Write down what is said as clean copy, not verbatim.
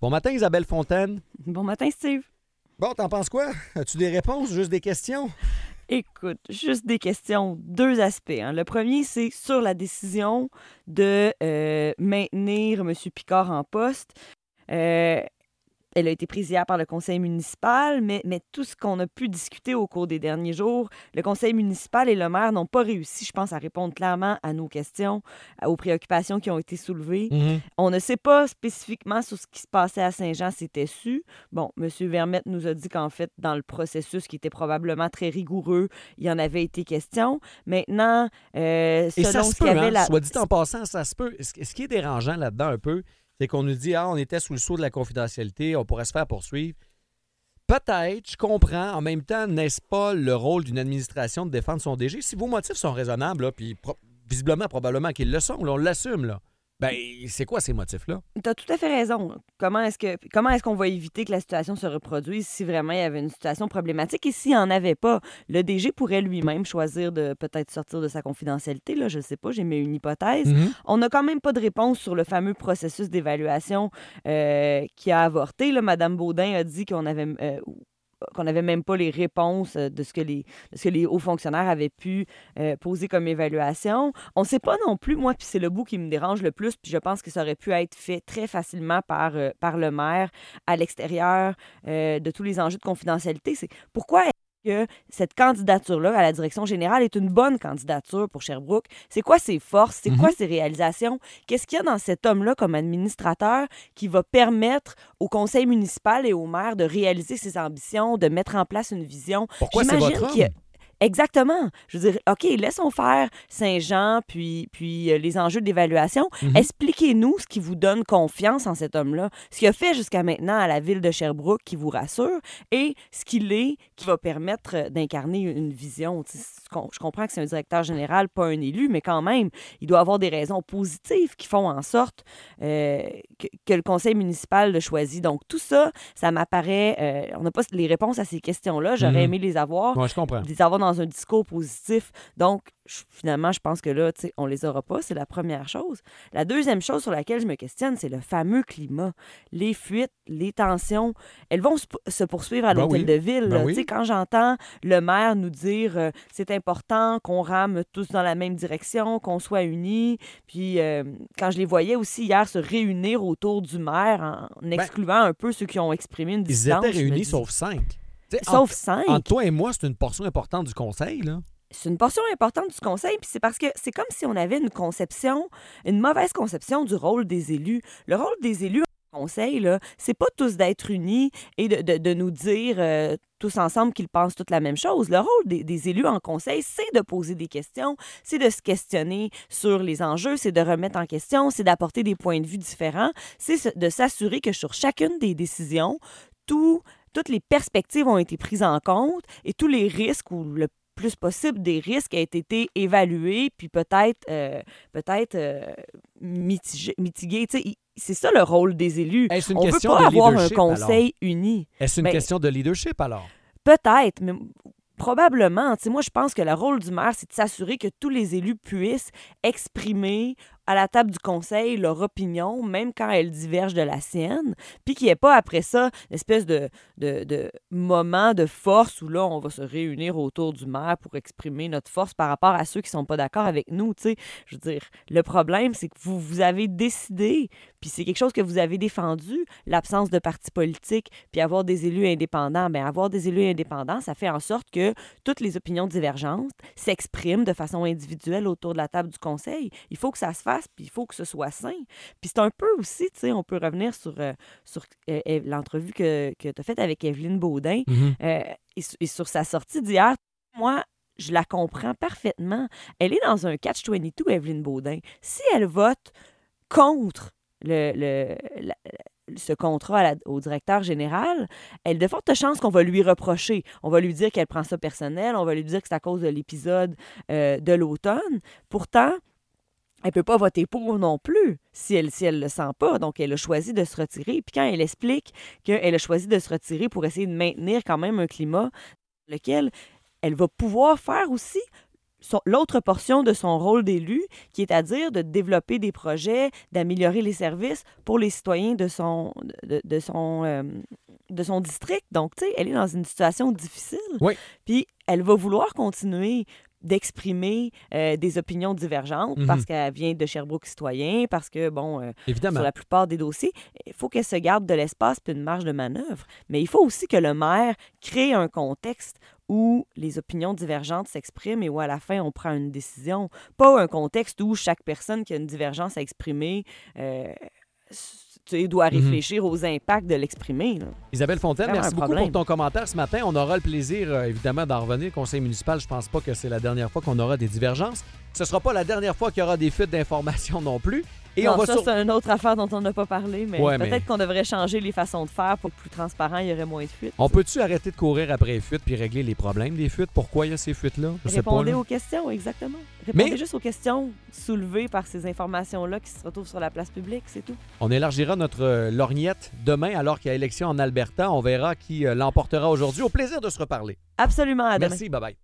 Bon matin, Isabelle Fontaine. Bon matin, Steve. Bon, t'en penses quoi? As-tu des réponses, juste des questions? Écoute, juste des questions, deux aspects. Le premier, c'est sur la décision de maintenir M. Picard en poste. Elle a été prise hier par le conseil municipal, mais tout ce qu'on a pu discuter au cours des derniers jours, le conseil municipal et le maire n'ont pas réussi, je pense, à répondre clairement à nos questions, aux préoccupations qui ont été soulevées. On ne sait pas spécifiquement sur ce qui se passait à Saint-Jean, c'était su. Bon, M. Vermette nous a dit qu'en fait, dans le processus qui était probablement très rigoureux, il y en avait été question. Maintenant, Et ça selon se ce qu'il y peut, avait hein? Soit dit en passant, ça se peut. Ce qui est dérangeant là-dedans un peu, c'est qu'on nous dit, on était sous le sceau de la confidentialité, on pourrait se faire poursuivre. Peut-être, je comprends. En même temps, n'est-ce pas le rôle d'une administration de défendre son DG? Si vos motifs sont raisonnables, là, puis visiblement, probablement qu'ils le sont, là, on l'assume, là. Ben, c'est quoi ces motifs-là? Tu as tout à fait raison. Comment est-ce qu'on va éviter que la situation se reproduise si vraiment il y avait une situation problématique? Et s'il n'y en avait pas, le DG pourrait lui-même choisir de peut-être sortir de sa confidentialité. Là, je ne sais pas, j'ai mis une hypothèse. On n'a quand même pas de réponse sur le fameux processus d'évaluation qui a avorté. Là, Mme Baudin a dit qu'on n'avait même pas les réponses de ce que les hauts fonctionnaires avaient pu poser comme évaluation. On ne sait pas non plus, moi, puis c'est le bout qui me dérange le plus, puis je pense que ça aurait pu être fait très facilement par le maire à l'extérieur de tous les enjeux de confidentialité. C'est pourquoi que cette candidature-là à la direction générale est une bonne candidature pour Sherbrooke. C'est quoi ses forces? C'est quoi ses réalisations? Qu'est-ce qu'il y a dans cet homme-là comme administrateur qui va permettre au conseil municipal et au maire de réaliser ses ambitions, de mettre en place une vision? Pourquoi c'est votre homme? Exactement. Je veux dire, OK, laissons faire Saint-Jean, puis les enjeux d'évaluation. Expliquez-nous ce qui vous donne confiance en cet homme-là, ce qu'il a fait jusqu'à maintenant à la ville de Sherbrooke qui vous rassure, et ce qu'il est qui va permettre d'incarner une vision. Je comprends que c'est un directeur général, pas un élu, mais quand même, il doit avoir des raisons positives qui font en sorte que le conseil municipal le choisit. Donc, tout ça, ça m'apparaît... on n'a pas les réponses à ces questions-là. J'aurais aimé les avoir. Ouais, je comprends. Les avoir dans un discours positif. Donc, finalement, je pense que là, on les aura pas. C'est la première chose. La deuxième chose sur laquelle je me questionne, c'est le fameux climat. Les fuites, les tensions, elles vont se poursuivre à l'hôtel de ville. Oui. Quand j'entends le maire nous dire c'est important qu'on rame tous dans la même direction, qu'on soit unis. Puis, quand je les voyais aussi hier se réunir autour du maire en excluant un peu ceux qui ont exprimé une distance. Ils étaient réunis sauf 5. Sauf 5. Entre toi et moi, c'est une portion importante du conseil, là. C'est une portion importante du conseil, puis c'est parce que c'est comme si on avait une mauvaise conception du rôle des élus. Le rôle des élus en conseil, là, c'est pas tous d'être unis et de nous dire tous ensemble qu'ils pensent toute la même chose. Le rôle des élus en conseil, c'est de poser des questions, c'est de se questionner sur les enjeux, c'est de remettre en question, c'est d'apporter des points de vue différents, c'est de s'assurer que sur chacune des décisions, toutes les perspectives ont été prises en compte et tous les risques ou le plus possible des risques a été évalués puis peut-être mitigués. C'est ça le rôle des élus. Est-ce une On ne peut question pas de avoir un leadership, conseil uni. Est-ce une question de leadership, alors? Peut-être, mais probablement. Moi, je pense que le rôle du maire, c'est de s'assurer que tous les élus puissent exprimer à la table du conseil leur opinion, même quand elle diverge de la sienne, puis qu'il n'y ait pas après ça l'espèce de moment de force où là, on va se réunir autour du maire pour exprimer notre force par rapport à ceux qui ne sont pas d'accord avec nous. Je veux dire, le problème, c'est que vous avez décidé, puis c'est quelque chose que vous avez défendu, l'absence de parti politique, puis avoir des élus indépendants. Bien, avoir des élus indépendants, ça fait en sorte que toutes les opinions divergentes s'expriment de façon individuelle autour de la table du conseil. Il faut que ça se fasse, puis il faut que ce soit sain. Puis c'est un peu aussi, on peut revenir sur l'entrevue que tu as faite avec Evelyne Baudin et sur sa sortie d'hier. Moi, je la comprends parfaitement. Elle est dans un catch-22, Evelyne Baudin. Si elle vote contre ce contrat au directeur général, elle a de fortes chances qu'on va lui reprocher. On va lui dire qu'elle prend ça personnel, on va lui dire que c'est à cause de l'épisode de l'automne. Pourtant, elle ne peut pas voter pour non plus si elle le sent pas. Donc, elle a choisi de se retirer. Puis quand elle explique qu'elle a choisi de se retirer pour essayer de maintenir quand même un climat dans lequel elle va pouvoir faire aussi l'autre portion de son rôle d'élu, qui est à dire de développer des projets, d'améliorer les services pour les citoyens de son district. Donc, tu sais, elle est dans une situation difficile. Oui. Puis, elle va vouloir continuer d'exprimer des opinions divergentes parce qu'elle vient de Sherbrooke citoyen, parce que, Évidemment. sur la plupart des dossiers, il faut qu'elle se garde de l'espace et une marge de manœuvre. Mais il faut aussi que le maire crée un contexte où les opinions divergentes s'expriment et où, à la fin, on prend une décision. Pas un contexte où chaque personne qui a une divergence à exprimer doit réfléchir aux impacts de l'exprimer. Là. Isabelle Fontaine, Vraiment merci un beaucoup problème. pour ton commentaire ce matin. On aura le plaisir, évidemment, d'en revenir. Le conseil municipal, je pense pas que c'est la dernière fois qu'on aura des divergences. Ce sera pas la dernière fois qu'il y aura des fuites d'informations non plus. Et non, on va ça, c'est une autre affaire dont on n'a pas parlé, mais Ouais, peut-être qu'on devrait changer les façons de faire pour être plus transparent, il y aurait moins de fuites. On peut-tu arrêter de courir après les fuites puis régler les problèmes des fuites? Pourquoi il y a ces fuites-là? Je sais pas. Répondez là. aux questions, exactement. Répondez Mais- juste aux questions soulevées par ces informations-là qui se retrouvent sur la place publique, c'est tout. On élargira notre lorgnette demain alors qu'il y a élection en Alberta. On verra qui l'emportera aujourd'hui. Au plaisir de se reparler. Absolument, à demain. Merci, bye-bye.